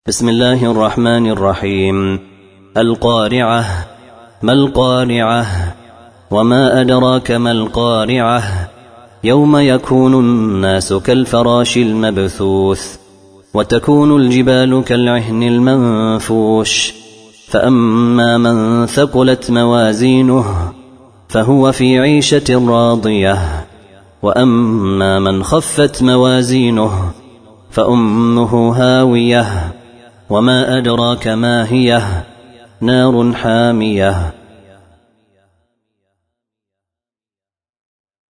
بسم الله الرحمن الرحيم. القارعة. ما القارعة؟ وما أدراك ما القارعة؟ يوم يكون الناس كالفراش المبثوث وتكون الجبال كالعهن المنفوش، فأما من ثقلت موازينه فهو في عيشة راضية، وأما من خفت موازينه فأمه هاوية، وما أدراك ما هي؟ نار حامية.